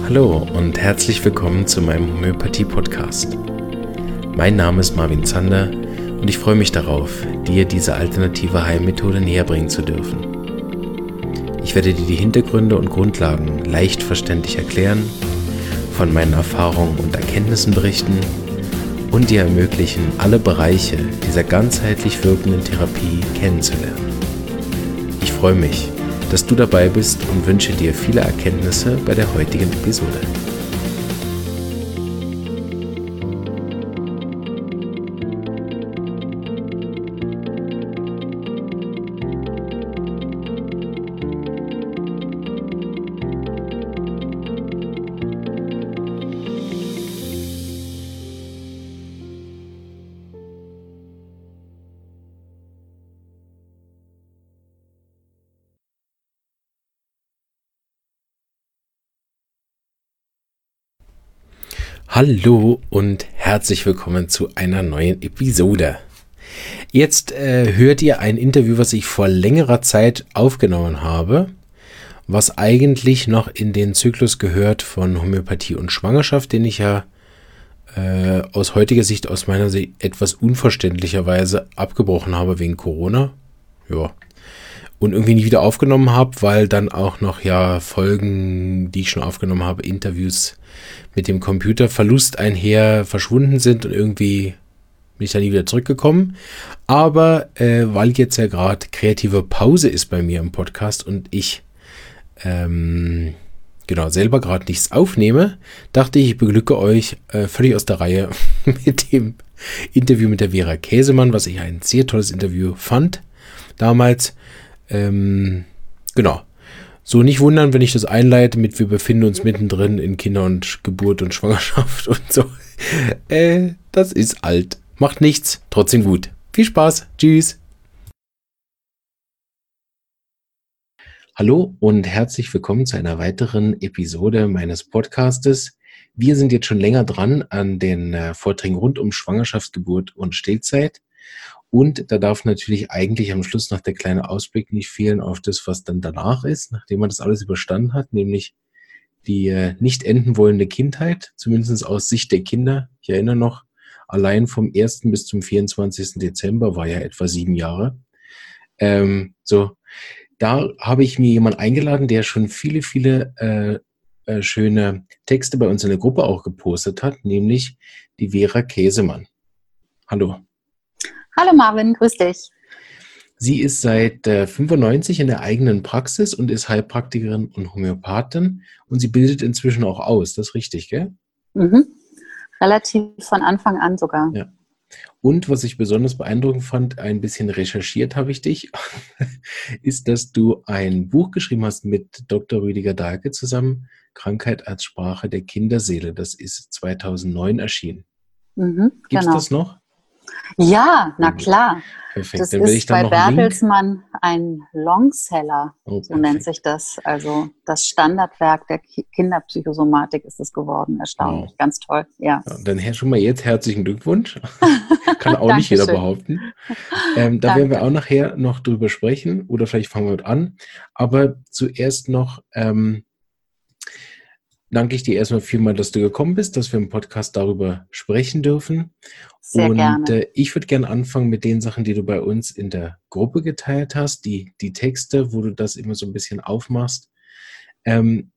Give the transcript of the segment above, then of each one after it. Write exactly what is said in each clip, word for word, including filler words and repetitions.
Hallo und herzlich willkommen zu meinem Homöopathie-Podcast. Mein Name ist Marvin Zander und ich freue mich darauf, dir diese alternative Heilmethode näher bringen zu dürfen. Ich werde dir die Hintergründe und Grundlagen leicht verständlich erklären, von meinen Erfahrungen und Erkenntnissen berichten und dir ermöglichen, alle Bereiche dieser ganzheitlich wirkenden Therapie kennenzulernen. Ich freue mich, dass du dabei bist und wünsche dir viele Erkenntnisse bei der heutigen Episode. Hallo und herzlich willkommen zu einer neuen Episode. Jetzt äh, hört ihr ein Interview, was ich vor längerer Zeit aufgenommen habe, was eigentlich noch in den Zyklus gehört von Homöopathie und Schwangerschaft, den ich ja äh, aus heutiger Sicht, aus meiner Sicht etwas unverständlicherweise abgebrochen habe wegen Corona. Ja. Und irgendwie nicht wieder aufgenommen habe, weil dann auch noch ja Folgen, die ich schon aufgenommen habe, Interviews mit dem Computerverlust einher verschwunden sind und irgendwie bin ich da nie wieder zurückgekommen. Aber äh, weil jetzt ja gerade kreative Pause ist bei mir im Podcast und ich ähm, genau selber gerade nichts aufnehme, dachte ich, ich beglücke euch äh, völlig aus der Reihe mit dem Interview mit der Vera Käsemann, was ich ein sehr tolles Interview fand damals. Ähm, genau. So, nicht wundern, wenn ich das einleite mit wir befinden uns mittendrin in Kinder- und Geburt und Schwangerschaft und so. Äh, das ist alt. Macht nichts, trotzdem gut. Viel Spaß. Tschüss. Hallo und herzlich willkommen zu einer weiteren Episode meines Podcastes. Wir sind jetzt schon länger dran an den äh, Vorträgen rund um Schwangerschaft, Geburt und Stillzeit. Und da darf natürlich eigentlich am Schluss noch der kleine Ausblick nicht fehlen auf das, was dann danach ist, nachdem man das alles überstanden hat, nämlich die äh, nicht enden wollende Kindheit, zumindest aus Sicht der Kinder. Ich erinnere noch, allein vom ersten bis zum vierundzwanzigsten Dezember war ja etwa sieben Jahre. Ähm, so, da habe ich mir jemanden eingeladen, der schon viele, viele äh, äh, schöne Texte bei uns in der Gruppe auch gepostet hat, nämlich die Vera Käsemann. Hallo. Hallo Marvin, grüß dich. Sie ist seit äh, fünfundneunzig in der eigenen Praxis und ist Heilpraktikerin und Homöopathin und sie bildet inzwischen auch aus. Das ist richtig, gell? Mhm. Relativ von Anfang an sogar. Ja. Und was ich besonders beeindruckend fand, ein bisschen recherchiert habe ich dich, ist, dass du ein Buch geschrieben hast mit Doktor Rüdiger Dahlke zusammen, Krankheit als Sprache der Kinderseele. Das ist zweitausendneun erschienen. Mhm, Gibt es genau. das noch? Ja, na klar. Perfekt. Das Dann will ich ist dann bei noch einen Link. Bertelsmann ein Longseller, Oh, so nennt perfekt. sich das. Also das Standardwerk der Ki- Kinderpsychosomatik ist es geworden. Erstaunlich, Wow. ganz toll. Ja. Ja, dann her- schon mal jetzt herzlichen Glückwunsch. Kann auch nicht jeder Dankeschön. behaupten. Ähm, da werden wir Danke. auch nachher noch drüber sprechen oder vielleicht fangen wir mit an. Aber zuerst noch ähm, danke ich dir erstmal vielmal, dass du gekommen bist, dass wir im Podcast darüber sprechen dürfen. Sehr Und gerne. äh, ich würde gerne anfangen mit den Sachen, die du bei uns in der Gruppe geteilt hast, die, die Texte, wo du das immer so ein bisschen aufmachst. Ähm,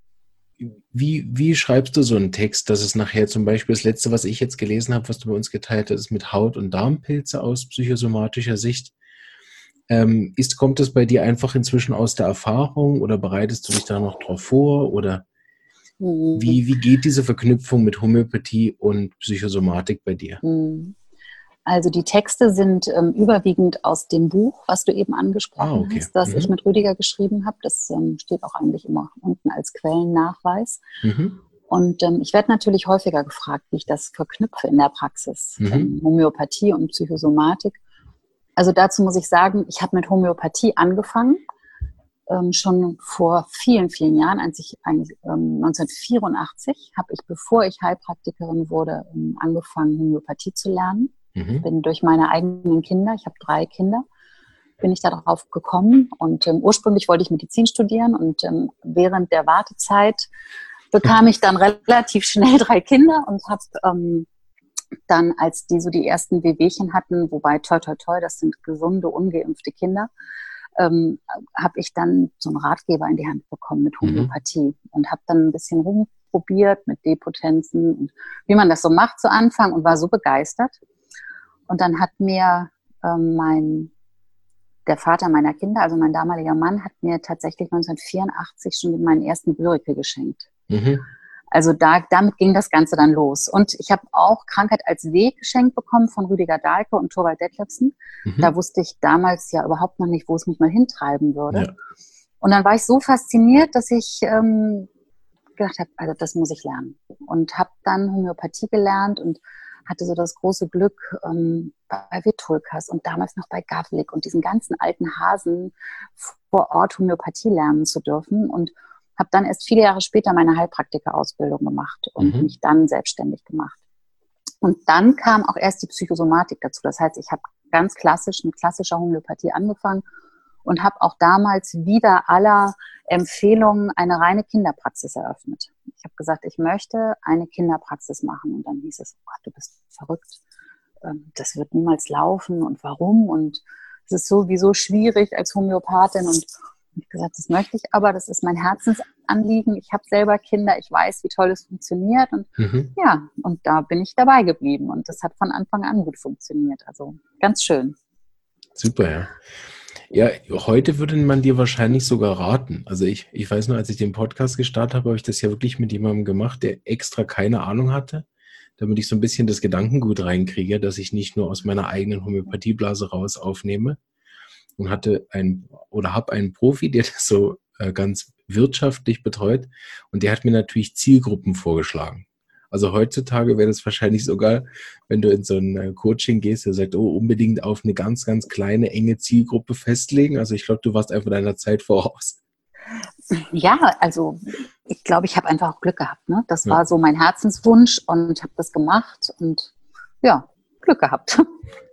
Wie, wie schreibst du so einen Text, dass es nachher zum Beispiel das letzte, was ich jetzt gelesen habe, was du bei uns geteilt hast, ist mit Haut- und Darmpilze aus psychosomatischer Sicht. Ähm, ist, kommt das bei dir einfach inzwischen aus der Erfahrung oder bereitest du dich da noch drauf vor? Oder Mhm. wie, wie geht diese Verknüpfung mit Homöopathie und Psychosomatik bei dir? Mhm. Also die Texte sind ähm, überwiegend aus dem Buch, was du eben angesprochen Ah, okay. hast, das ich Mhm. mit Rüdiger geschrieben habe. Das ähm, steht auch eigentlich immer unten als Quellennachweis. Mhm. Und ähm, ich werde natürlich häufiger gefragt, wie ich das verknüpfe in der Praxis, Mhm. ähm, Homöopathie und Psychosomatik. Also dazu muss ich sagen, ich habe mit Homöopathie angefangen, ähm, schon vor vielen, vielen Jahren, als ich eigentlich ähm, neunzehnhundertvierundachtzig habe ich, bevor ich Heilpraktikerin wurde, ähm, angefangen, Homöopathie zu lernen. Mhm. Bin durch meine eigenen Kinder, ich habe drei Kinder, bin ich darauf gekommen. Und ähm, ursprünglich wollte ich Medizin studieren und ähm, während der Wartezeit bekam ich dann relativ schnell drei Kinder und habe ähm, dann, als die so die ersten Wehwehchen hatten, wobei toi toi toi, das sind gesunde, ungeimpfte Kinder, ähm, habe ich dann so einen Ratgeber in die Hand bekommen mit Homöopathie mhm. und habe dann ein bisschen rumprobiert mit Depotenzen und wie man das so macht zu Anfang und war so begeistert. Und dann hat mir ähm, mein der Vater meiner Kinder, also mein damaliger Mann, hat mir tatsächlich neunzehnhundertvierundachtzig schon meinen ersten Börike geschenkt. Mhm. Also da, damit ging das Ganze dann los. Und ich habe auch Krankheit als Weg geschenkt bekommen von Rüdiger Dahlke und Thorvald Detlefsen. Mhm. Da wusste ich damals ja überhaupt noch nicht, wo es mich mal hintreiben würde. Ja. Und dann war ich so fasziniert, dass ich ähm, gedacht habe, also das muss ich lernen. Und habe dann Homöopathie gelernt und hatte so das große Glück, ähm, bei Vitulkas und damals noch bei Gavlik und diesen ganzen alten Hasen vor Ort Homöopathie lernen zu dürfen und habe dann erst viele Jahre später meine Heilpraktikerausbildung gemacht und mhm. mich dann selbstständig gemacht. Und dann kam auch erst die Psychosomatik dazu. Das heißt, ich habe ganz klassisch mit klassischer Homöopathie angefangen und habe auch damals wieder aller Empfehlungen eine reine Kinderpraxis eröffnet. Ich habe gesagt, ich möchte eine Kinderpraxis machen. Und dann hieß es, oh Gott, du bist verrückt. Das wird niemals laufen. Und warum? Und es ist sowieso schwierig als Homöopathin. Und ich habe gesagt, das möchte ich aber. Das ist mein Herzensanliegen. Ich habe selber Kinder. Ich weiß, wie toll es funktioniert. Und mhm. ja, und da bin ich dabei geblieben. Und das hat von Anfang an gut funktioniert. Also ganz schön. Super, ja. Ja, heute würde man dir wahrscheinlich sogar raten. Also ich, ich weiß nur, als ich den Podcast gestartet habe, habe ich das ja wirklich mit jemandem gemacht, der extra keine Ahnung hatte, damit ich so ein bisschen das Gedankengut reinkriege, dass ich nicht nur aus meiner eigenen Homöopathieblase raus aufnehme und hatte ein oder habe einen Profi, der das so äh, ganz wirtschaftlich betreut und der hat mir natürlich Zielgruppen vorgeschlagen. Also heutzutage wäre das wahrscheinlich sogar, wenn du in so ein Coaching gehst, der sagt, oh, unbedingt auf eine ganz, ganz kleine, enge Zielgruppe festlegen. Also ich glaube, du warst einfach deiner Zeit voraus. Ja, also ich glaube, ich habe einfach auch Glück gehabt. Ne? Das ja. war so mein Herzenswunsch und habe das gemacht und ja, Glück gehabt.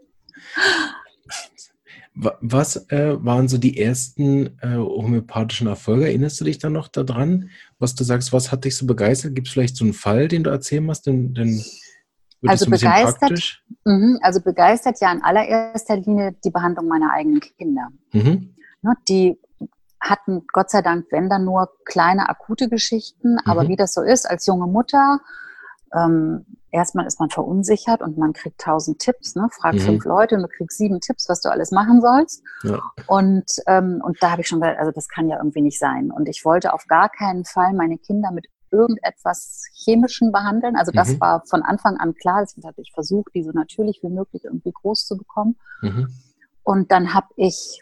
Was äh, waren so die ersten äh, homöopathischen Erfolge? Erinnerst du dich da noch daran, was du sagst, was hat dich so begeistert? Gibt es vielleicht so einen Fall, den du erzählen musst? Den, den wird also, so ein bisschen begeistert, praktisch? Mh, also begeistert ja in allererster Linie die Behandlung meiner eigenen Kinder. Mhm. Ne, die hatten Gott sei Dank, wenn dann nur kleine akute Geschichten, mhm. aber wie das so ist, als junge Mutter, ähm, erstmal ist man verunsichert und man kriegt tausend Tipps, ne? Frag mhm. fünf Leute und du kriegst sieben Tipps, was du alles machen sollst. Ja. Und, ähm, und da habe ich schon gedacht, also das kann ja irgendwie nicht sein. Und ich wollte auf gar keinen Fall meine Kinder mit irgendetwas Chemischen behandeln. Also das mhm. war von Anfang an klar. Ich dachte, ich versuche, die so natürlich wie möglich irgendwie groß zu bekommen. Mhm. Und dann habe ich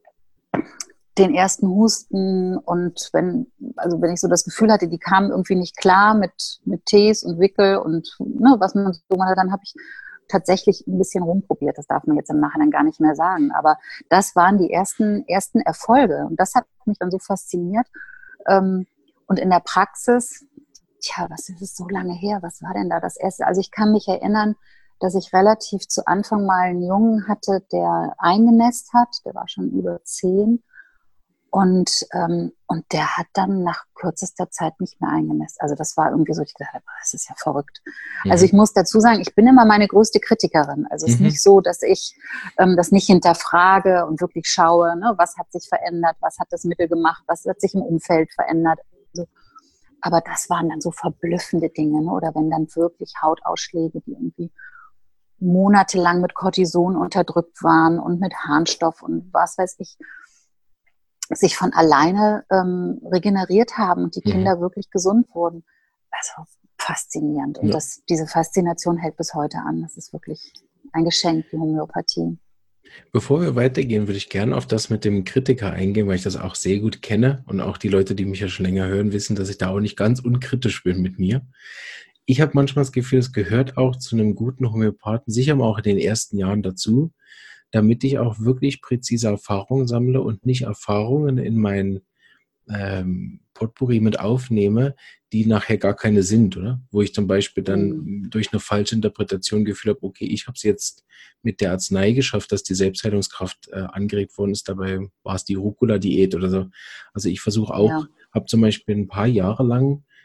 den ersten Husten und wenn, also wenn ich so das Gefühl hatte, die kamen irgendwie nicht klar mit, mit Tees und Wickel und ne, was man so macht, dann habe ich tatsächlich ein bisschen rumprobiert. Das darf man jetzt im Nachhinein gar nicht mehr sagen. Aber das waren die ersten, ersten Erfolge. Und das hat mich dann so fasziniert. Und in der Praxis, tja, was ist es so lange her? Was war denn da das erste? Also ich kann mich erinnern, dass ich relativ zu Anfang mal einen Jungen hatte, der eingenässt hat. Der war schon über zehn. Und, ähm, und der hat dann nach kürzester Zeit nicht mehr eingenässt. Also das war irgendwie so, ich dachte, das ist ja verrückt. Mhm. Also ich muss dazu sagen, ich bin immer meine größte Kritikerin. Also es ist mhm. nicht so, dass ich ähm, das nicht hinterfrage und wirklich schaue, ne, was hat sich verändert, was hat das Mittel gemacht, was hat sich im Umfeld verändert. Also, aber das waren dann so verblüffende Dinge, ne? Oder wenn dann wirklich Hautausschläge, die irgendwie monatelang mit Cortison unterdrückt waren und mit Harnstoff und was weiß ich, sich von alleine ähm, regeneriert haben und die mhm. Kinder wirklich gesund wurden. Also faszinierend. Und ja. das, diese Faszination hält bis heute an. Das ist wirklich ein Geschenk, die Homöopathie. Bevor wir weitergehen, würde ich gerne auf das mit dem Kritiker eingehen, weil ich das auch sehr gut kenne und auch die Leute, die mich ja schon länger hören, wissen, dass ich da auch nicht ganz unkritisch bin mit mir. Ich habe manchmal das Gefühl, es gehört auch zu einem guten Homöopathen, sicher auch in den ersten Jahren dazu, damit ich auch wirklich präzise Erfahrungen sammle und nicht Erfahrungen in mein ähm, Potpourri mit aufnehme, die nachher gar keine sind, oder? Wo ich zum Beispiel dann mhm. durch eine falsche Interpretation Gefühl habe, okay, ich habe es jetzt mit der Arznei geschafft, dass die Selbstheilungskraft äh, angeregt worden ist, dabei war es die Rucola-Diät oder so. Also ich versuche auch, ja. habe zum Beispiel ein paar Jahre lang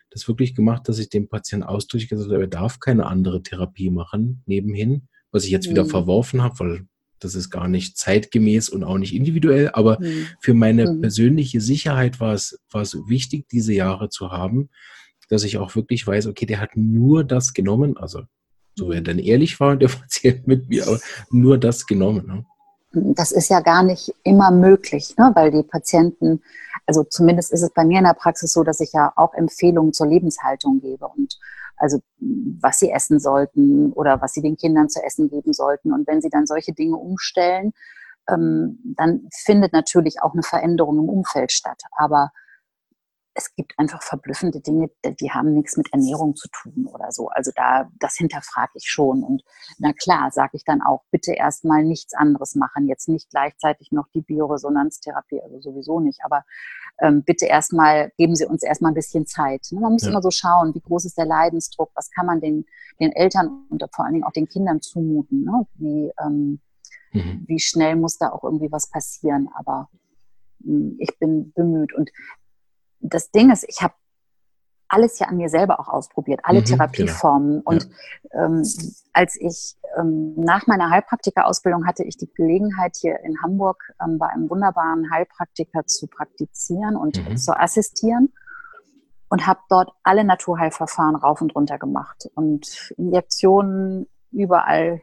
das wirklich gemacht, dass ich dem Patienten ausdrücklich gesagt habe, er darf keine andere Therapie machen nebenhin, was ich jetzt wieder Mhm. verworfen habe, weil das ist gar nicht zeitgemäß und auch nicht individuell, aber Mhm. für meine Mhm. persönliche Sicherheit war es, war es wichtig, diese Jahre zu haben, dass ich auch wirklich weiß, okay, der hat nur das genommen, also so er Mhm. dann ehrlich war, der Patient mit mir, aber nur das genommen. Ne? Das ist ja gar nicht immer möglich, ne? Weil die Patienten, also zumindest ist es bei mir in der Praxis so, dass ich ja auch Empfehlungen zur Lebenshaltung gebe und also was sie essen sollten oder was sie den Kindern zu essen geben sollten. Und wenn sie dann solche Dinge umstellen, ähm, dann findet natürlich auch eine Veränderung im Umfeld statt. Aber es gibt einfach verblüffende Dinge, die haben nichts mit Ernährung zu tun oder so. Also da, das hinterfrage ich schon. Und na klar, sage ich dann auch, bitte erstmal nichts anderes machen. Jetzt nicht gleichzeitig noch die Bioresonanztherapie, also sowieso nicht. Aber ähm, bitte erstmal, geben Sie uns erstmal ein bisschen Zeit. Man muss Ja. immer so schauen, wie groß ist der Leidensdruck, was kann man den, den Eltern und vor allen Dingen auch den Kindern zumuten. Ne? Wie, ähm, Mhm. wie schnell muss da auch irgendwie was passieren. Aber mh, ich bin bemüht. Und das Ding ist, ich habe alles ja an mir selber auch ausprobiert, alle Mhm, Therapieformen. genau. Und Ja. ähm, als ich ähm, nach meiner Heilpraktikerausbildung hatte ich die Gelegenheit, hier in Hamburg ähm, bei einem wunderbaren Heilpraktiker zu praktizieren und Mhm. zu assistieren und habe dort alle Naturheilverfahren rauf und runter gemacht und Injektionen überall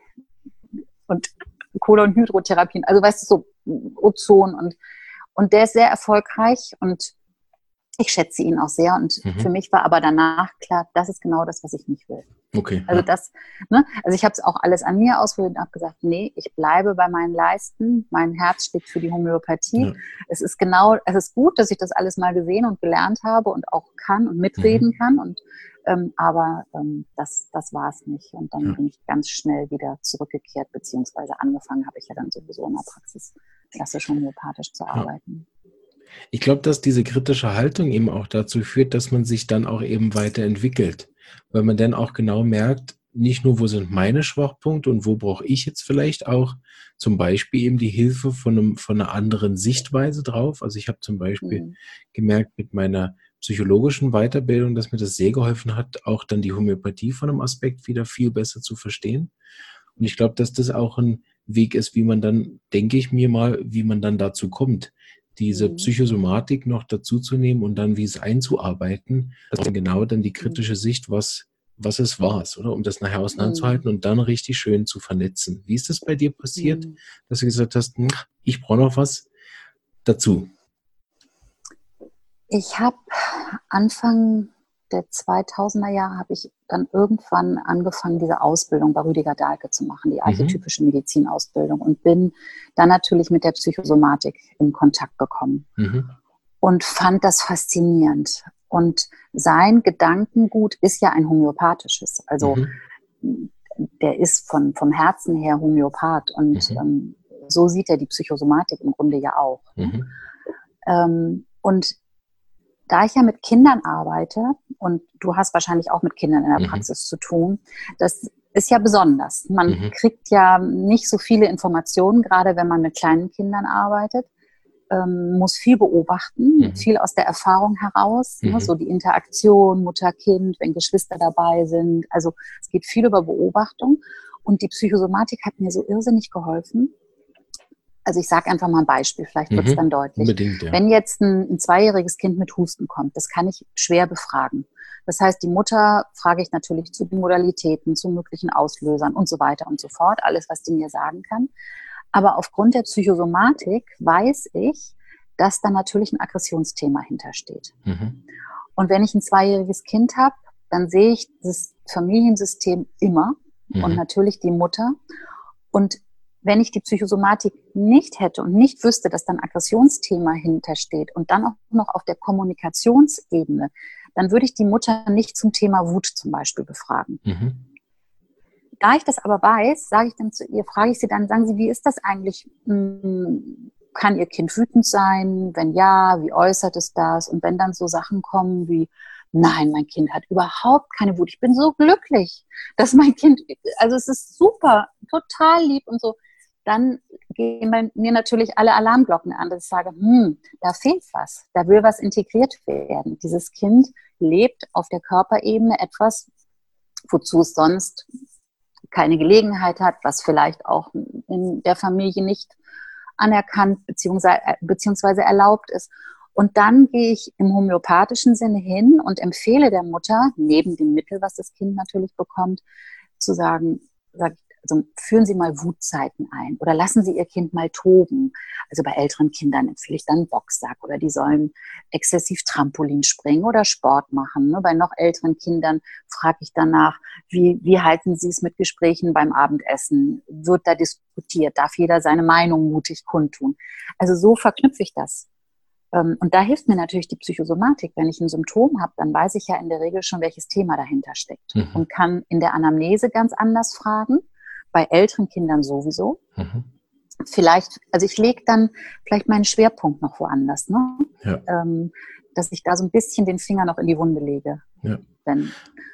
und Kohle- und Hydrotherapien, also weißt du, so Ozon und, und der ist sehr erfolgreich und ich schätze ihn auch sehr und Mhm. für mich war aber danach klar, das ist genau das, was ich nicht will. Okay. Also Ja. das, ne, also ich habe es auch alles an mir ausprobiert und habe gesagt, nee, ich bleibe bei meinen Leisten. Mein Herz schlägt für die Homöopathie. Ja. Es ist genau, es ist gut, dass ich das alles mal gesehen und gelernt habe und auch kann und mitreden Mhm. kann. Und ähm, aber ähm, das, das war es nicht. Und dann Ja. bin ich ganz schnell wieder zurückgekehrt, beziehungsweise angefangen habe ich ja dann sowieso in der Praxis klassisch homöopathisch zu Ja. arbeiten. Ich glaube, dass diese kritische Haltung eben auch dazu führt, dass man sich dann auch eben weiterentwickelt, weil man dann auch genau merkt, nicht nur, wo sind meine Schwachpunkte und wo brauche ich jetzt vielleicht auch zum Beispiel eben die Hilfe von, einem, von einer anderen Sichtweise drauf. Also ich habe zum Beispiel Mhm. gemerkt mit meiner psychologischen Weiterbildung, dass mir das sehr geholfen hat, auch dann die Homöopathie von einem Aspekt wieder viel besser zu verstehen. Und ich glaube, dass das auch ein Weg ist, wie man dann, denke ich mir mal, wie man dann dazu kommt, diese Mhm. Psychosomatik noch dazu zu nehmen und dann wie es einzuarbeiten, also genau dann die kritische Sicht, was, was es war, oder? Um das nachher auseinanderzuhalten und dann richtig schön zu vernetzen. Wie ist das bei dir passiert, Mhm. dass du gesagt hast, hm, ich brauche noch was dazu? Ich habe Anfang der zweitausender Jahre habe ich dann irgendwann angefangen, diese Ausbildung bei Rüdiger Dahlke zu machen, die Mhm. archetypische Medizinausbildung und bin dann natürlich mit der Psychosomatik in Kontakt gekommen Mhm. und fand das faszinierend. Und sein Gedankengut ist ja ein homöopathisches. Also Mhm. der ist von, vom Herzen her Homöopath und Mhm. ähm, so sieht er die Psychosomatik im Grunde ja auch. Ne? Mhm. Ähm, und da ich ja mit Kindern arbeite und du hast wahrscheinlich auch mit Kindern in der Mhm. Praxis zu tun, das ist ja besonders. Man Mhm. kriegt ja nicht so viele Informationen, gerade wenn man mit kleinen Kindern arbeitet, ähm, muss viel beobachten, Mhm. viel aus der Erfahrung heraus, Mhm. ne, so die Interaktion Mutter-Kind, wenn Geschwister dabei sind. Also es geht viel über Beobachtung und die Psychosomatik hat mir so irrsinnig geholfen. Also ich sage einfach mal ein Beispiel, vielleicht wird es dann Mhm. deutlich. Unbedingt, ja. Wenn jetzt ein, ein zweijähriges Kind mit Husten kommt, das kann ich schwer befragen. Das heißt, die Mutter frage ich natürlich zu den Modalitäten, zu möglichen Auslösern und so weiter und so fort, alles, was die mir sagen kann. Aber aufgrund der Psychosomatik weiß ich, dass da natürlich ein Aggressionsthema hintersteht. Mhm. Und wenn ich ein zweijähriges Kind habe, dann sehe ich das Familiensystem immer und Mhm. natürlich die Mutter. Und wenn ich die Psychosomatik nicht hätte und nicht wüsste, dass da ein Aggressionsthema hintersteht und dann auch noch auf der Kommunikationsebene, dann würde ich die Mutter nicht zum Thema Wut zum Beispiel befragen. Mhm. Da ich das aber weiß, sage ich dann zu ihr, frage ich sie dann, sagen Sie, wie ist das eigentlich? Kann Ihr Kind wütend sein? Wenn ja, wie äußert es das? Und wenn dann so Sachen kommen wie, nein, mein Kind hat überhaupt keine Wut. Ich bin so glücklich, dass mein Kind, also es ist super, total lieb und so. dann gehen bei mir natürlich alle Alarmglocken an, dass ich sage, hm, da fehlt was, da will was integriert werden. Dieses Kind lebt auf der Körperebene etwas, wozu es sonst keine Gelegenheit hat, was vielleicht auch in der Familie nicht anerkannt beziehungsweise, beziehungsweise erlaubt ist. Und dann gehe ich im homöopathischen Sinne hin und empfehle der Mutter, neben dem Mittel, was das Kind natürlich bekommt, zu sagen, also führen Sie mal Wutzeiten ein oder lassen Sie Ihr Kind mal toben. Also bei älteren Kindern empfehle ich dann einen Boxsack oder die sollen exzessiv Trampolin springen oder Sport machen. Bei noch älteren Kindern frage ich danach, wie, wie halten Sie es mit Gesprächen beim Abendessen? Wird da diskutiert? Darf jeder seine Meinung mutig kundtun? Also so verknüpfe ich das. Und da hilft mir natürlich die Psychosomatik. Wenn ich ein Symptom habe, dann weiß ich ja in der Regel schon, welches Thema dahinter steckt. Mhm. Und kann in der Anamnese ganz anders fragen, bei älteren Kindern sowieso. Mhm. Vielleicht, also ich lege dann vielleicht meinen Schwerpunkt noch woanders, ne? Ja. Ähm, dass ich da so ein bisschen den Finger noch in die Wunde lege. Ja. Wenn,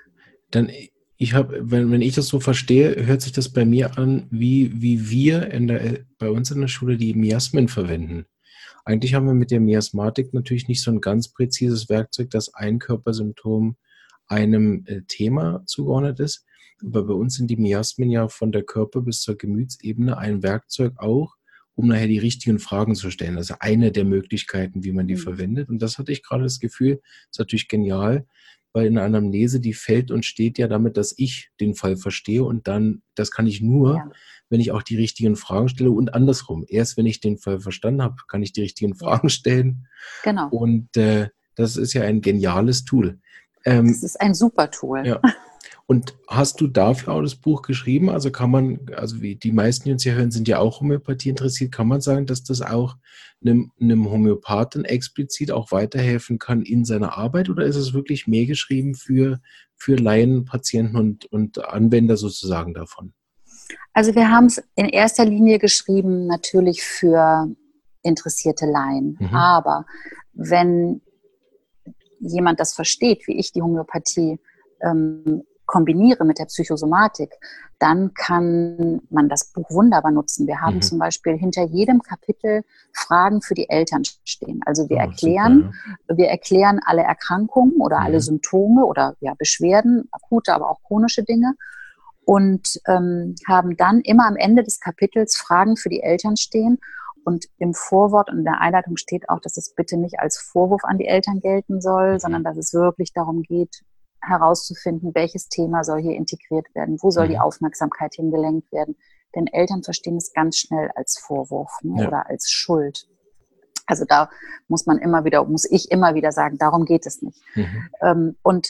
dann ich habe, wenn, wenn ich das so verstehe, hört sich das bei mir an, wie, wie wir in der, bei uns in der Schule die Miasmen verwenden. Eigentlich haben wir mit der Miasmatik natürlich nicht so ein ganz präzises Werkzeug, dass ein Körpersymptom einem äh, Thema zugeordnet ist. Aber bei uns sind die Miasmen ja von der Körper- bis zur Gemütsebene ein Werkzeug auch, um nachher die richtigen Fragen zu stellen. Also eine der Möglichkeiten, wie man die mhm. verwendet. Und das hatte ich gerade das Gefühl, ist natürlich genial, weil in der Anamnese, die fällt und steht ja damit, dass ich den Fall verstehe. Und dann, das kann ich nur, ja. wenn ich auch die richtigen Fragen stelle und andersrum. Erst wenn ich den Fall verstanden habe, kann ich die richtigen Fragen ja. stellen. Genau. Und äh, das ist ja ein geniales Tool. Ähm, das ist ein super Tool. Ja. Und hast du dafür auch das Buch geschrieben? Also kann man, also wie die meisten, die uns hier hören, sind ja auch Homöopathie interessiert. Kann man sagen, dass das auch einem, einem Homöopathen explizit auch weiterhelfen kann in seiner Arbeit? Oder ist es wirklich mehr geschrieben für, für Laien, Patienten und, und Anwender sozusagen davon? Also wir haben es in erster Linie geschrieben natürlich für interessierte Laien. Mhm. Aber wenn jemand das versteht, wie ich die Homöopathie ähm, kombiniere mit der Psychosomatik, dann kann man das Buch wunderbar nutzen. Wir haben mhm. zum Beispiel hinter jedem Kapitel Fragen für die Eltern stehen. Also wir oh, erklären, super, ja. wir erklären alle Erkrankungen oder mhm. alle Symptome oder ja, Beschwerden, akute, aber auch chronische Dinge und ähm, haben dann immer am Ende des Kapitels Fragen für die Eltern stehen. Und im Vorwort und in der Einleitung steht auch, dass es bitte nicht als Vorwurf an die Eltern gelten soll, mhm. sondern dass es wirklich darum geht, herauszufinden, welches Thema soll hier integriert werden, wo soll mhm. die Aufmerksamkeit hingelenkt werden. Denn Eltern verstehen es ganz schnell als Vorwurf, ne, ja. oder als Schuld. Also da muss man immer wieder, muss ich immer wieder sagen, darum geht es nicht. Mhm. Ähm, und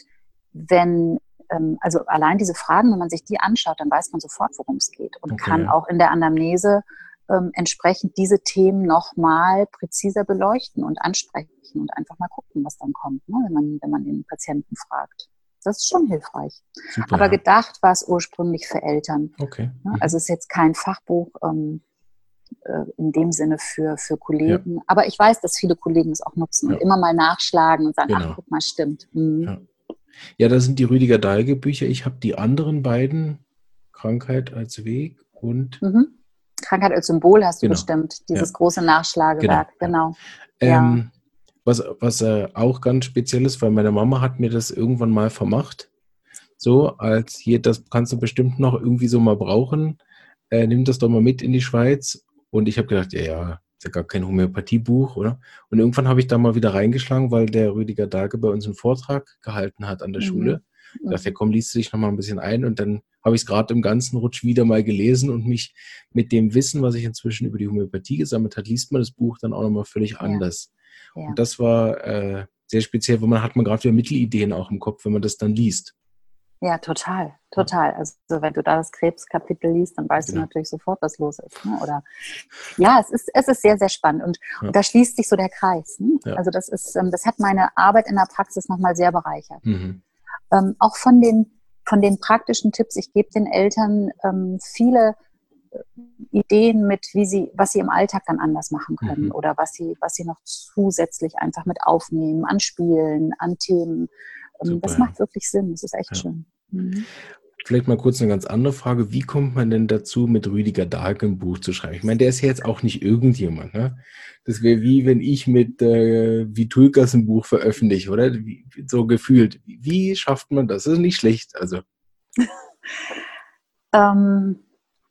wenn, ähm, also allein diese Fragen, wenn man sich die anschaut, dann weiß man sofort, worum es geht und okay, kann ja. auch in der Anamnese ähm, entsprechend diese Themen nochmal präziser beleuchten und ansprechen und einfach mal gucken, was dann kommt, ne, wenn man, wenn man den Patienten fragt. Das ist schon hilfreich. Super, aber ja. gedacht war es ursprünglich für Eltern. Okay. Mhm. Also es ist jetzt kein Fachbuch ähm, äh, in dem Sinne für, für Kollegen. Ja. Aber ich weiß, dass viele Kollegen es auch nutzen ja. und immer mal nachschlagen und sagen, genau. ach, guck mal, stimmt. Mhm. Ja. ja, das sind die Rüdiger Dahlke Bücher. Ich habe die anderen beiden, Krankheit als Weg und... Mhm. Krankheit als Symbol hast du genau. bestimmt. Dieses ja. große Nachschlagewerk. Genau. genau. Ja. Ähm, Was, was äh, auch ganz speziell ist, weil meine Mama hat mir das irgendwann mal vermacht. So, als hier, das kannst du bestimmt noch irgendwie so mal brauchen. Äh, nimm das doch mal mit in die Schweiz. Und ich habe gedacht, ja, ja, ist ja gar kein Homöopathiebuch, oder? Und irgendwann habe ich da mal wieder reingeschlagen, weil der Rüdiger Dahlke bei uns einen Vortrag gehalten hat an der mhm. Schule. Ich dachte, ja, komm, liest du dich noch mal ein bisschen ein. Und dann habe ich es gerade im ganzen Rutsch wieder mal gelesen und mich mit dem Wissen, was ich inzwischen über die Homöopathie gesammelt habe, liest man das Buch dann auch nochmal völlig ja. anders. Ja. Und das war äh, sehr speziell, weil man hat man gerade wieder Mittelideen auch im Kopf, wenn man das dann liest. Ja, total, total. Also wenn du da das Krebskapitel liest, dann weißt genau. du natürlich sofort, was los ist. Ne? Oder ja, es ist, es ist sehr, sehr spannend. Und, ja. und da schließt sich so der Kreis. Ne? Ja. Also das ist, das hat meine Arbeit in der Praxis nochmal sehr bereichert. Mhm. Ähm, auch von den, von den praktischen Tipps, ich gebe den Eltern ähm, viele Ideen mit, wie sie, was sie im Alltag dann anders machen können mhm. oder was sie, was sie noch zusätzlich einfach mit aufnehmen, an Spielen, an Themen. Super, das macht ja. wirklich Sinn. Das ist echt ja. schön. Mhm. Vielleicht mal kurz eine ganz andere Frage. Wie kommt man denn dazu, mit Rüdiger Dahlke ein Buch zu schreiben? Ich meine, der ist ja jetzt auch nicht irgendjemand, ne? Das wäre wie, wenn ich mit äh, Vitulkas ein Buch veröffentliche, oder? Wie, so gefühlt. Wie schafft man das? Das ist nicht schlecht, also. Ähm,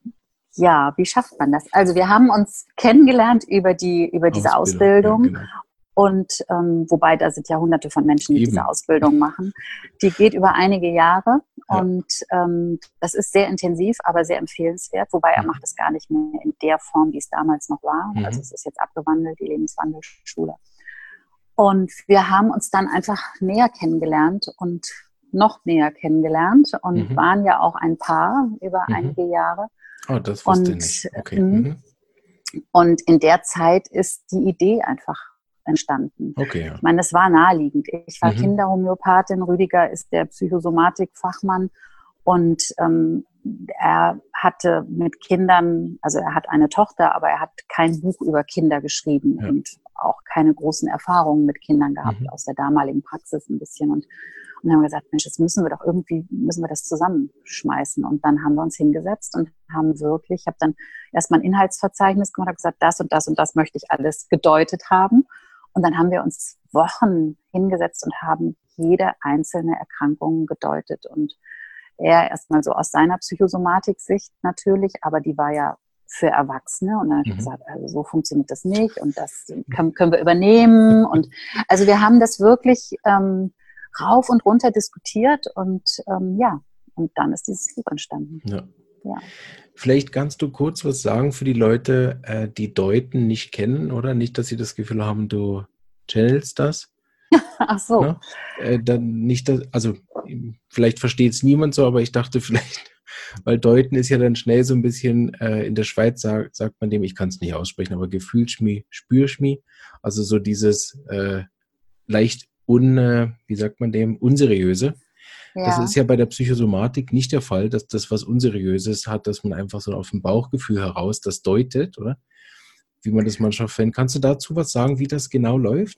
ja, wie schafft man das? Also wir haben uns kennengelernt über die über diese Ausbildung, ja, Ausbildung. genau. Und ähm, wobei da sind ja hunderte von Menschen, die Eben. diese Ausbildung machen. Die geht über einige Jahre Ja. und ähm, das ist sehr intensiv, aber sehr empfehlenswert. Wobei er Mhm. macht es gar nicht mehr in der Form, wie es damals noch war. Mhm. Also es ist jetzt abgewandelt, die Lebenswandelschule. Und wir haben uns dann einfach näher kennengelernt und noch näher kennengelernt und Mhm. waren ja auch ein Paar über Mhm. einige Jahre. Oh, das wusste ich Und, nicht. Okay. ähm, Mhm. und in der Zeit ist die Idee einfach entstanden. Okay, ja. Ich meine, das war naheliegend. Ich war Mhm. Kinderhomöopathin, Rüdiger ist der Psychosomatik-Fachmann und ähm, er hatte mit Kindern, also er hat eine Tochter, aber er hat kein Buch über Kinder geschrieben Ja. und auch keine großen Erfahrungen mit Kindern gehabt, Mhm. aus der damaligen Praxis ein bisschen. Und, und dann haben wir gesagt, Mensch, das müssen wir doch irgendwie, müssen wir das zusammenschmeißen. Und dann haben wir uns hingesetzt und haben wirklich, ich habe dann erstmal ein Inhaltsverzeichnis gemacht, habe gesagt, das und das und das möchte ich alles gedeutet haben. Und dann haben wir uns Wochen hingesetzt und haben jede einzelne Erkrankung gedeutet. Und er erstmal so aus seiner Psychosomatik-Sicht natürlich, aber die war ja für Erwachsene. Und dann habe ich Mhm. gesagt, also so funktioniert das nicht und das können, können wir übernehmen. Und also wir haben das wirklich ähm, rauf und runter diskutiert und ähm, ja, und dann ist dieses Buch entstanden. Ja. Ja. Vielleicht kannst du kurz was sagen für die Leute, äh, die Deuten nicht kennen, oder? Nicht, dass sie das Gefühl haben, du channelst das. Ach so. Ne? Äh, dann nicht, dass, also vielleicht versteht es niemand so, aber ich dachte vielleicht, weil Deuten ist ja dann schnell so ein bisschen, äh, in der Schweiz sagt, sagt man dem, ich kann es nicht aussprechen, aber Gefühlschmi, Spürschmi, also so dieses äh, leicht un, äh, wie sagt man dem, unseriöse. Das Ja. ist ja bei der Psychosomatik nicht der Fall, dass das was Unseriöses hat, dass man einfach so auf dem Bauchgefühl heraus das deutet, oder? Wie man das manchmal fände. Kannst du dazu was sagen, wie das genau läuft?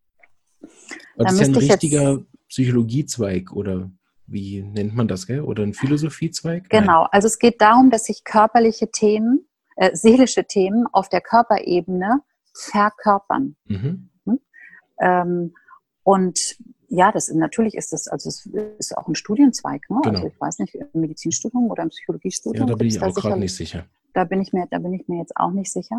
Weil Da das ist ja ein müsste ich jetzt, richtiger Psychologiezweig, oder wie nennt man das, gell? Oder ein Philosophiezweig? Nein. genau, also es geht darum, dass sich körperliche Themen, äh, seelische Themen auf der Körperebene verkörpern. Mhm. Hm? Ähm, und ja, das natürlich ist das, also es ist auch ein Studienzweig, ne? Genau. Also ich weiß nicht, im Medizinstudium oder im Ja, Psychologiestudium da bin gibt's ich da auch gerade sicherlich, nicht sicher. da bin ich mir, da bin ich mir jetzt auch nicht sicher.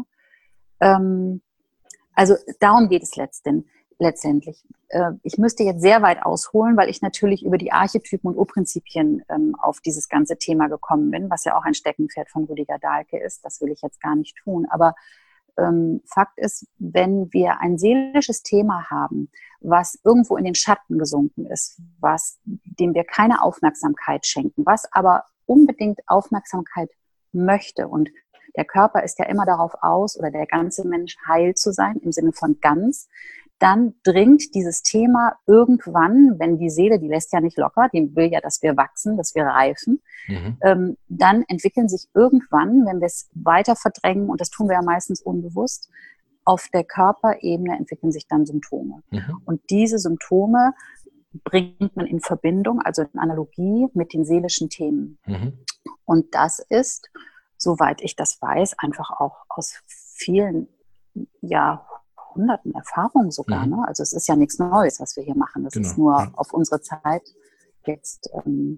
Ähm, also darum geht es letztendlich. letztendlich. Äh, ich müsste jetzt sehr weit ausholen, weil ich natürlich über die Archetypen und Urprinzipien ähm, auf dieses ganze Thema gekommen bin, was ja auch ein Steckenpferd von Rüdiger Dahlke ist. Das will ich jetzt gar nicht tun. Aber ähm, Fakt ist, wenn wir ein seelisches Thema haben, was irgendwo in den Schatten gesunken ist, was, dem wir keine Aufmerksamkeit schenken, was aber unbedingt Aufmerksamkeit möchte, und der Körper ist ja immer darauf aus, oder der ganze Mensch heil zu sein, im Sinne von ganz, dann dringt dieses Thema irgendwann, wenn die Seele, die lässt ja nicht locker, die will ja, dass wir wachsen, dass wir reifen, Mhm. ähm, dann entwickeln sich irgendwann, wenn wir es weiter verdrängen, und das tun wir ja meistens unbewusst, auf der Körperebene entwickeln sich dann Symptome. Mhm. Und diese Symptome bringt man in Verbindung, also in Analogie mit den seelischen Themen. Mhm. Und das ist, soweit ich das weiß, einfach auch aus vielen Jahrhunderten Erfahrung sogar. Mhm. Ne? Also es ist ja nichts Neues, was wir hier machen. Das Genau, ist nur ja. auf unsere Zeit jetzt ähm,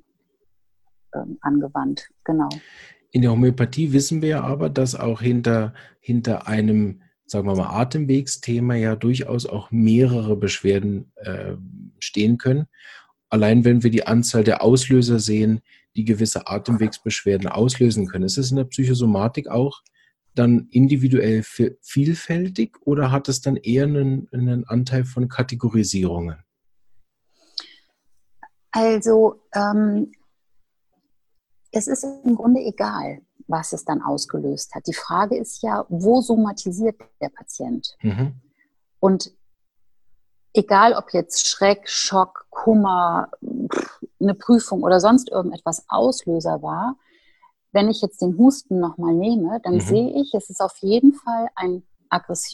ähm, angewandt. Genau. In der Homöopathie wissen wir ja aber, dass auch hinter, hinter einem, sagen wir mal, Atemwegsthema ja durchaus auch mehrere Beschwerden äh, stehen können. Allein wenn wir die Anzahl der Auslöser sehen, die gewisse Atemwegsbeschwerden auslösen können. Ist es in der Psychosomatik auch dann individuell vi- vielfältig, oder hat es dann eher einen, einen Anteil von Kategorisierungen? Also ähm, es ist im Grunde egal, was es dann ausgelöst hat. Die Frage ist ja, wo somatisiert der Patient? Mhm. Und egal, ob jetzt Schreck, Schock, Kummer, eine Prüfung oder sonst irgendetwas Auslöser war, wenn ich jetzt den Husten nochmal nehme, dann Mhm. sehe ich, es ist auf jeden Fall ein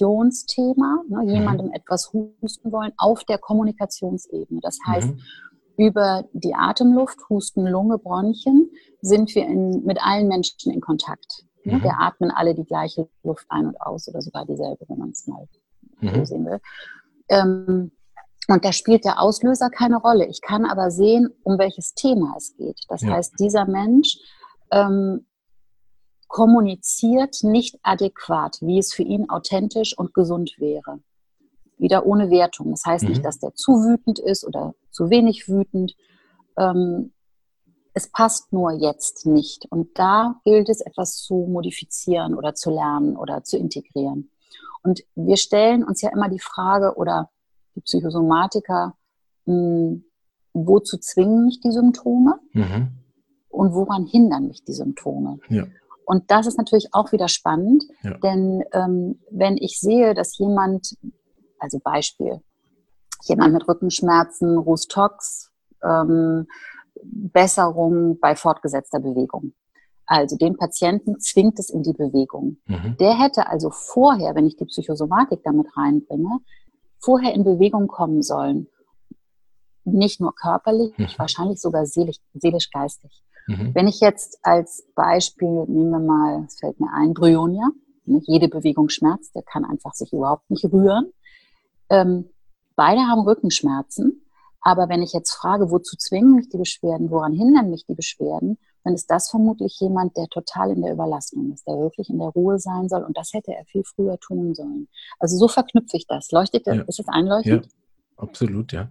Aggressionsthema, ne, Mhm. jemandem etwas husten wollen auf der Kommunikationsebene. Das heißt, Mhm. über die Atemluft, Husten, Lunge, Bronchien, sind wir in, mit allen Menschen in Kontakt. Mhm. Wir atmen alle die gleiche Luft ein und aus oder sogar dieselbe, wenn man es mal mhm. so sehen will. Ähm, und da spielt der Auslöser keine Rolle. Ich kann aber sehen, um welches Thema es geht. Das ja. heißt, dieser Mensch ähm, kommuniziert nicht adäquat, wie es für ihn authentisch und gesund wäre. Wieder ohne Wertung. Das heißt mhm. nicht, dass der zu wütend ist oder zu wenig wütend. Ähm, es passt nur jetzt nicht. Und da gilt es, etwas zu modifizieren oder zu lernen oder zu integrieren. Und wir stellen uns ja immer die Frage, oder die Psychosomatiker, mh, wozu zwingen mich die Symptome mhm. und woran hindern mich die Symptome? Ja. Und das ist natürlich auch wieder spannend, ja. denn ähm, wenn ich sehe, dass jemand, also Beispiel, jemand mit Rückenschmerzen, Rhus-Tox, ähm, Besserung bei fortgesetzter Bewegung. Also den Patienten zwingt es in die Bewegung. Mhm. Der hätte also vorher, wenn ich die Psychosomatik damit reinbringe, vorher in Bewegung kommen sollen. Nicht nur körperlich, mhm. wahrscheinlich sogar seelisch, seelisch-geistig. Mhm. Wenn ich jetzt als Beispiel, nehmen wir mal, es fällt mir ein, Bryonia, ne, jede Bewegung schmerzt, der kann einfach sich überhaupt nicht rühren. Ähm, beide haben Rückenschmerzen, aber wenn ich jetzt frage, wozu zwingen mich die Beschwerden, woran hindern mich die Beschwerden, dann ist das vermutlich jemand, der total in der Überlastung ist, der wirklich in der Ruhe sein soll, und das hätte er viel früher tun sollen. Also so verknüpfe ich das. Leuchtet das? Ja. Ist das einleuchtend? Ja, absolut, ja.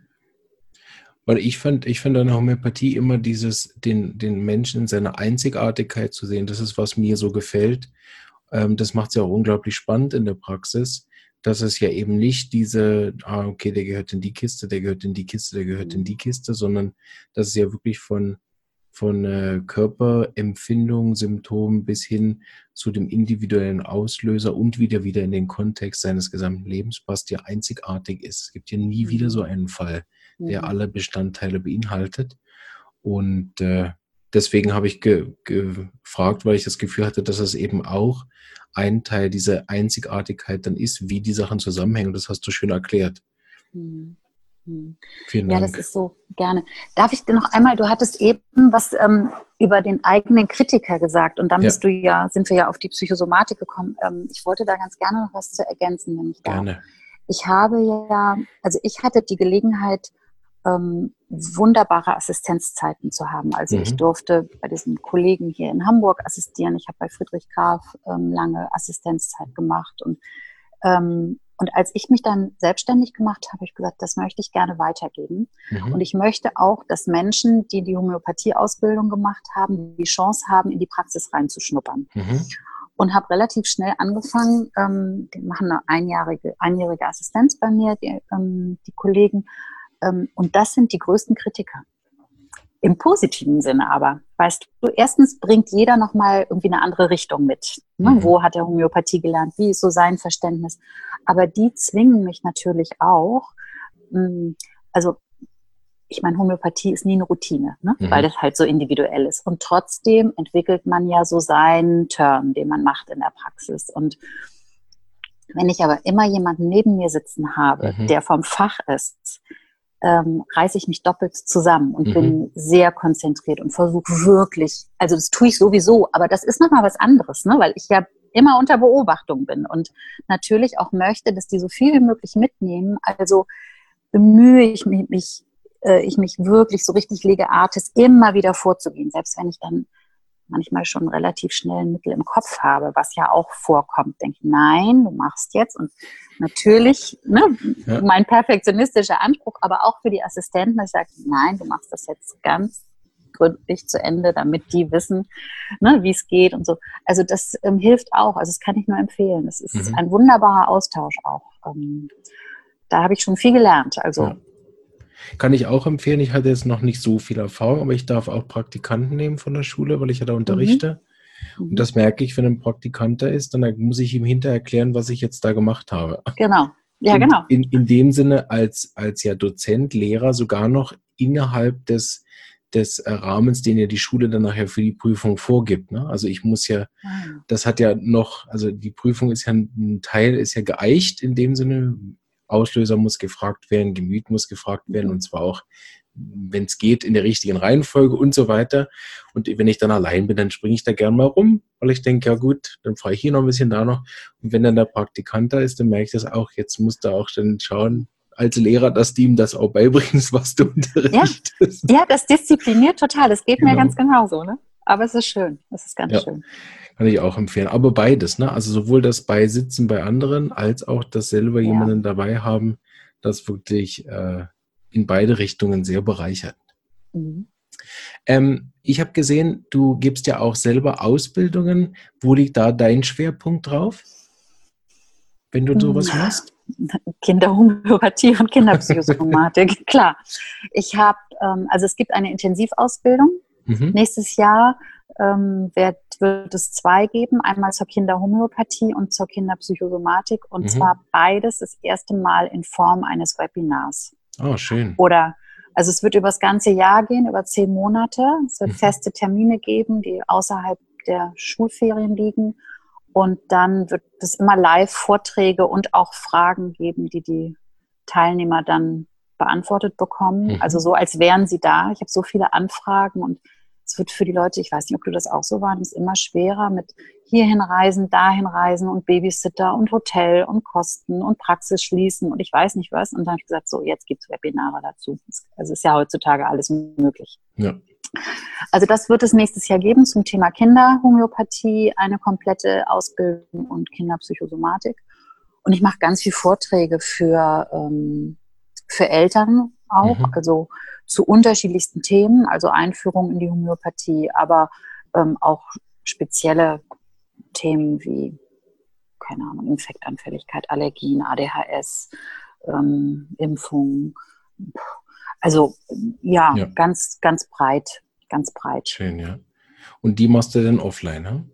Weil ich fand, ich fand an der Homöopathie immer dieses, den, den Menschen in seiner Einzigartigkeit zu sehen, das ist, was mir so gefällt. Ähm, das macht es ja auch unglaublich spannend in der Praxis, dass es ja eben nicht diese, ah, okay, der gehört in die Kiste, der gehört in die Kiste, der gehört in die Kiste, sondern dass es ja wirklich von, von äh, Körperempfindung, Symptomen bis hin zu dem individuellen Auslöser und wieder wieder in den Kontext seines gesamten Lebens passt, ja einzigartig ist. Es gibt ja nie mhm. wieder so einen Fall, der mhm. alle Bestandteile beinhaltet. Und äh, deswegen habe ich ge- gefragt, weil ich das Gefühl hatte, dass es eben auch ein Teil dieser Einzigartigkeit dann ist, wie die Sachen zusammenhängen. Und das hast du schön erklärt. Mhm. Vielen ja, Dank. das ist so, gerne. Darf ich dir noch einmal, du hattest eben was ähm, über den eigenen Kritiker gesagt, und dann Ja. bist du ja, sind wir ja auf die Psychosomatik gekommen. Ähm, ich wollte da ganz gerne noch was zu ergänzen, wenn ich darf. Gerne. Ich habe ja, also ich hatte die Gelegenheit, ähm, wunderbare Assistenzzeiten zu haben. Also mhm. ich durfte bei diesen Kollegen hier in Hamburg assistieren. Ich habe bei Friedrich Graf ähm, lange Assistenzzeit gemacht, und ähm, Und als ich mich dann selbstständig gemacht habe, habe ich gesagt, das möchte ich gerne weitergeben. Mhm. Und ich möchte auch, dass Menschen, die die Homöopathie-Ausbildung gemacht haben, die Chance haben, in die Praxis reinzuschnuppern. Mhm. Und habe relativ schnell angefangen, ähm, die machen eine einjährige, einjährige Assistenz bei mir, die, ähm, die Kollegen. Ähm, und das sind die größten Kritiker. Im positiven Sinne aber. Weißt du, erstens bringt jeder nochmal irgendwie eine andere Richtung mit. Ne? Mhm. Wo hat er Homöopathie gelernt? Wie ist so sein Verständnis? Aber die zwingen mich natürlich auch. Mh, also, ich meine, Homöopathie ist nie eine Routine, ne? Mhm. Weil das halt so individuell ist. Und trotzdem entwickelt man ja so seinen Turn, den man macht in der Praxis. Und wenn ich aber immer jemanden neben mir sitzen habe, mhm. der vom Fach ist, Ähm, reiße ich mich doppelt zusammen und mhm. bin sehr konzentriert und versuche wirklich, also das tue ich sowieso, aber das ist nochmal was anderes, ne? Weil ich ja immer unter Beobachtung bin und natürlich auch möchte, dass die so viel wie möglich mitnehmen. Also bemühe ich mich, mich äh, ich mich wirklich so richtig lege Artis immer wieder vorzugehen, selbst wenn ich dann manchmal schon relativ schnell ein Mittel im Kopf habe, was ja auch vorkommt. Denke ich, nein, du machst jetzt. Und natürlich, ne, ja. mein perfektionistischer Anspruch, aber auch für die Assistenten, dass ich sage, nein, du machst das jetzt ganz gründlich zu Ende, damit die wissen, ne, wie es geht und so. Also das ähm, hilft auch. Also das kann ich nur empfehlen. Das ist mhm. ein wunderbarer Austausch auch. Ähm, da habe ich schon viel gelernt. Also ja. Kann ich auch empfehlen. Ich hatte jetzt noch nicht so viel Erfahrung, aber ich darf auch Praktikanten nehmen von der Schule, weil ich ja da unterrichte. Mhm. Und das merke ich, wenn ein Praktikant da ist, dann muss ich ihm hinterher erklären, was ich jetzt da gemacht habe. Genau, ja, und genau. In, in dem Sinne als, als ja Dozent, Lehrer sogar noch innerhalb des, des Rahmens, den ja die Schule dann nachher für die Prüfung vorgibt. Ne? Also ich muss ja, mhm. das hat ja noch, also die Prüfung ist ja ein Teil, ist ja geeicht in dem Sinne. Auslöser muss gefragt werden, Gemüt muss gefragt werden, und zwar auch wenn es geht, in der richtigen Reihenfolge und so weiter. Und wenn ich dann allein bin, dann springe ich da gern mal rum, weil ich denke, ja gut, dann fahre ich hier noch ein bisschen, da noch. Und wenn dann der Praktikant da ist, dann merke ich das auch. Jetzt musst du auch dann schauen, als Lehrer, dass du ihm das auch beibringst, was du unterrichtest. Ja, ja, das diszipliniert total. Das geht Genau. mir ganz genauso, ne? Aber es ist schön. Es ist ganz Ja. schön. Kann ich auch empfehlen. Aber beides, ne? Also sowohl das Beisitzen bei anderen, als auch das selber Ja. jemanden dabei haben, das wirklich äh, in beide Richtungen sehr bereichert. Mhm. Ähm, ich habe gesehen, du gibst ja auch selber Ausbildungen. Wo liegt da dein Schwerpunkt drauf, wenn du sowas machst? Kinderhomöopathie und Kinderpsychosomatik, klar. Ich habe, ähm, also es gibt eine Intensivausbildung. Mhm. Nächstes Jahr ähm, wird, wird es zwei geben, einmal zur Kinderhomöopathie und zur Kinderpsychosomatik. Und Mhm. zwar beides das erste Mal in Form eines Webinars. Oh, schön. Oder, also es wird über das ganze Jahr gehen, über zehn Monate. Es wird Mhm. feste Termine geben, die außerhalb der Schulferien liegen. Und dann wird es immer Live-Vorträge und auch Fragen geben, die die Teilnehmer dann beantwortet bekommen. Mhm. Also so, als wären sie da. Ich habe so viele Anfragen und es wird für die Leute, ich weiß nicht, ob du das auch so wahrnimmst, immer schwerer mit hierhin reisen, dahin reisen und Babysitter und Hotel und Kosten und Praxis schließen und ich weiß nicht was. Und dann habe ich gesagt, so, jetzt gibt es Webinare dazu. Also ist ja heutzutage alles möglich. Ja. Also das wird es nächstes Jahr geben zum Thema Kinderhomöopathie, eine komplette Ausbildung und Kinderpsychosomatik. Und ich mache ganz viele Vorträge für, ähm, für Eltern auch, Mhm. also zu unterschiedlichsten Themen, also Einführung in die Homöopathie, aber ähm, auch spezielle Themen wie, keine Ahnung, Infektanfälligkeit, Allergien, A D H S, ähm, Impfungen. Also ja, Ja. ganz, ganz breit, ganz breit. Schön, ja. Und die machst du dann offline, ne?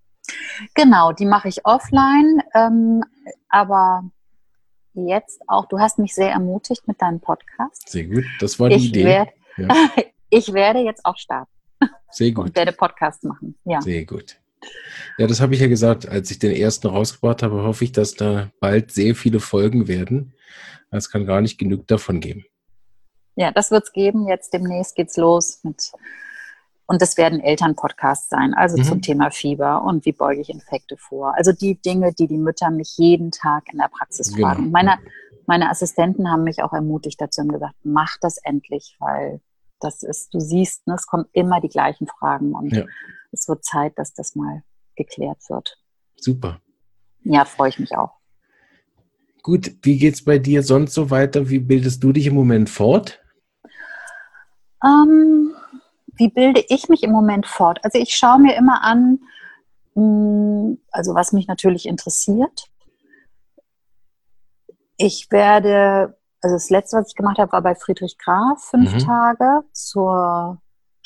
Genau, die mache ich offline, ähm, aber jetzt auch, du hast mich sehr ermutigt mit deinem Podcast. Sehr gut, das war die Ich Idee. werd, Ja. ich werde jetzt auch starten Sehr und gut, werde Podcast machen. Ja. sehr gut. Ja, das habe ich ja gesagt, als ich den ersten rausgebracht habe, hoffe ich, dass da bald sehr viele Folgen werden. Es kann gar nicht genug davon geben. Ja, das wird es geben. Jetzt demnächst geht's los mit, und das werden Elternpodcasts sein, also Mhm. zum Thema Fieber und wie beuge ich Infekte vor. Also die Dinge, die die Mütter mich jeden Tag in der Praxis Genau. fragen. Meine, meine Assistenten haben mich auch ermutigt dazu und gesagt, mach das endlich, weil das ist, du siehst, ne, es kommen immer die gleichen Fragen und Ja. es wird Zeit, dass das mal geklärt wird. Super. Ja, freue ich mich auch. Gut, wie geht's bei dir sonst so weiter? Wie bildest du dich im Moment fort? Ähm, wie bilde ich mich im Moment fort? Also ich schaue mir immer an, mh, also was mich natürlich interessiert. Ich werde, also das Letzte, was ich gemacht habe, war bei Friedrich Graf, fünf Mhm. Tage zur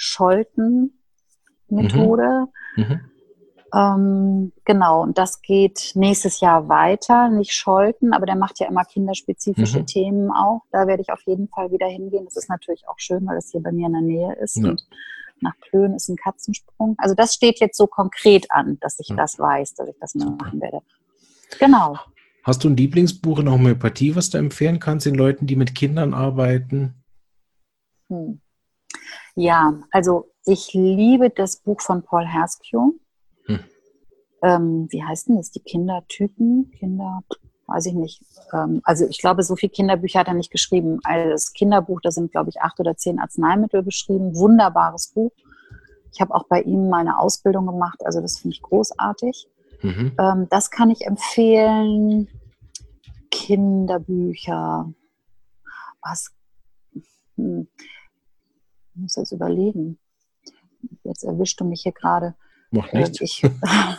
Scholten-Methode. Mhm. Ähm, genau, und das geht nächstes Jahr weiter, nicht Scholten, aber der macht ja immer kinderspezifische Mhm. Themen auch. Da werde ich auf jeden Fall wieder hingehen. Das ist natürlich auch schön, weil das hier bei mir in der Nähe ist. Ja. Und nach Plön ist ein Katzensprung. Also das steht jetzt so konkret an, dass ich Ja. das weiß, dass ich das mal Super. machen werde. Genau. Hast du ein Lieblingsbuch in der Homöopathie, was du empfehlen kannst den Leuten, die mit Kindern arbeiten? Hm. Ja, also ich liebe das Buch von Paul Herskew. Hm. Ähm, wie heißt denn das? Die Kindertypen? Kinder, weiß ich nicht. Ähm, also ich glaube, so viele Kinderbücher hat er nicht geschrieben. Also das Kinderbuch, da sind, glaube ich, acht oder zehn Arzneimittel beschrieben. Wunderbares Buch. Ich habe auch bei ihm meine Ausbildung gemacht. Also das finde ich großartig. Mhm. Ähm, das kann ich empfehlen. Kinderbücher. Was? Hm. Ich muss jetzt überlegen. Jetzt erwischst du mich hier gerade. Macht Äh, nichts. ich,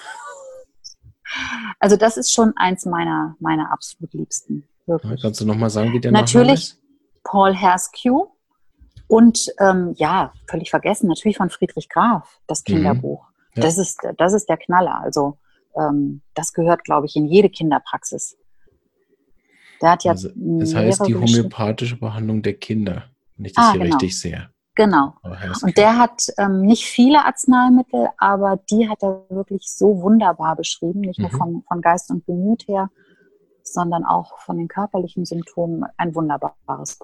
also das ist schon eins meiner, meiner absolut liebsten. Ja, Wirklich. kannst du nochmal sagen, wie der Nachname Natürlich ist? Paul Herskew und ähm, ja, völlig vergessen, natürlich von Friedrich Graf, das Kinderbuch. Mhm. Ja. Das ist, das ist der Knaller. Also ähm, das gehört, glaube ich, in jede Kinderpraxis. Der hat ja Also, es heißt die mehrere homöopathische Behandlung der Kinder, wenn ich das Ah, hier genau. richtig sehe. Genau. Paul Herskew. Und der hat ähm, nicht viele Arzneimittel, aber die hat er wirklich so wunderbar beschrieben, nicht nur Mhm. von, von Geist und Gemüt her, sondern auch von den körperlichen Symptomen. Ein wunderbares Buch.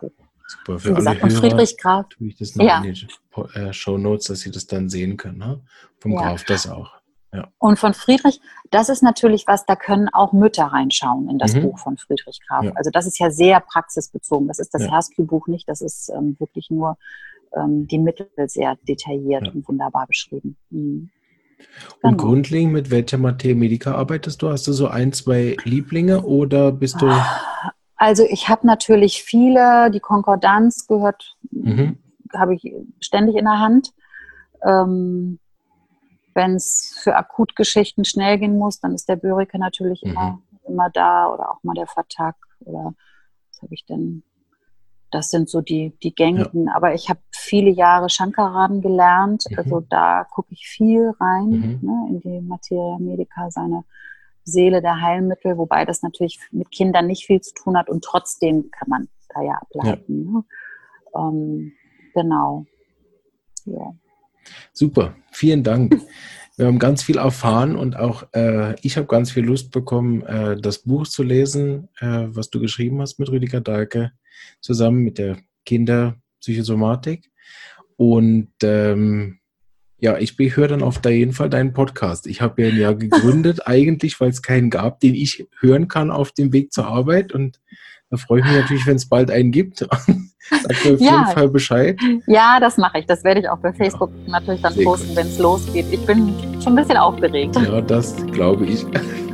Super. Für Wie gesagt, alle und Hörer Friedrich Graf. tue ich das noch Ja. in die Shownotes, dass sie das dann sehen können. Ne? Vom Ja. Graf das auch. Ja. Und von Friedrich, das ist natürlich was, da können auch Mütter reinschauen in das Mhm. Buch von Friedrich Graf. Ja. Also das ist ja sehr praxisbezogen. Das ist das Ja. Herskü-Buch nicht, das ist ähm, wirklich nur ähm, die Mittel sehr detailliert Ja. und wunderbar beschrieben. Mhm. Und Genau. grundlegend, mit welcher Materia Medica arbeitest du? Hast du so ein, zwei Lieblinge oder bist du... Also ich habe natürlich viele, die Konkordanz gehört, Mhm. habe ich ständig in der Hand. Ähm, Wenn es für Akutgeschichten schnell gehen muss, dann ist der Börike natürlich Mhm. immer, immer da oder auch mal der Vertag oder was habe ich denn? Das sind so die, die gängigen. Aber ich habe viele Jahre Shankaraden gelernt, Mhm. also da gucke ich viel rein, Mhm. ne, in die Materia Medica, seine Seele der Heilmittel, wobei das natürlich mit Kindern nicht viel zu tun hat und trotzdem kann man da ja ableiten. Ne? Ähm, genau. Ja. Super, vielen Dank. Wir haben ganz viel erfahren und auch äh, ich habe ganz viel Lust bekommen, äh, das Buch zu lesen, äh, was du geschrieben hast mit Rüdiger Dahlke, zusammen mit der Kinderpsychosomatik. Und ähm, ja, ich höre dann auf jeden Fall deinen Podcast. Ich habe ja ein Jahr gegründet, eigentlich, weil es keinen gab, den ich hören kann auf dem Weg zur Arbeit. Und da freue ich mich natürlich, wenn es bald einen gibt. Sag mir auf Ja. jeden Fall Bescheid. Ja, das mache ich. Das werde ich auch bei Facebook ja. natürlich dann Sehr posten, gut. wenn es losgeht. Ich bin schon ein bisschen aufgeregt. Ja, das glaube ich.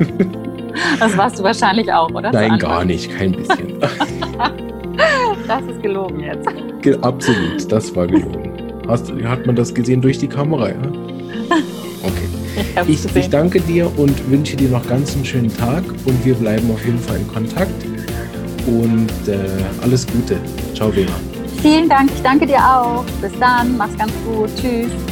Das warst du wahrscheinlich auch, oder? Nein, gar nicht. Kein bisschen. Das ist gelogen jetzt. Absolut, das war gelogen. Hast, hat man das gesehen durch die Kamera? Ja? Okay. Ich, ich, ich danke dir und wünsche dir noch ganz einen schönen Tag und wir bleiben auf jeden Fall in Kontakt. Und äh, alles Gute. Ciao, Vera. Vielen Dank, ich danke dir auch. Bis dann, mach's ganz gut. Tschüss.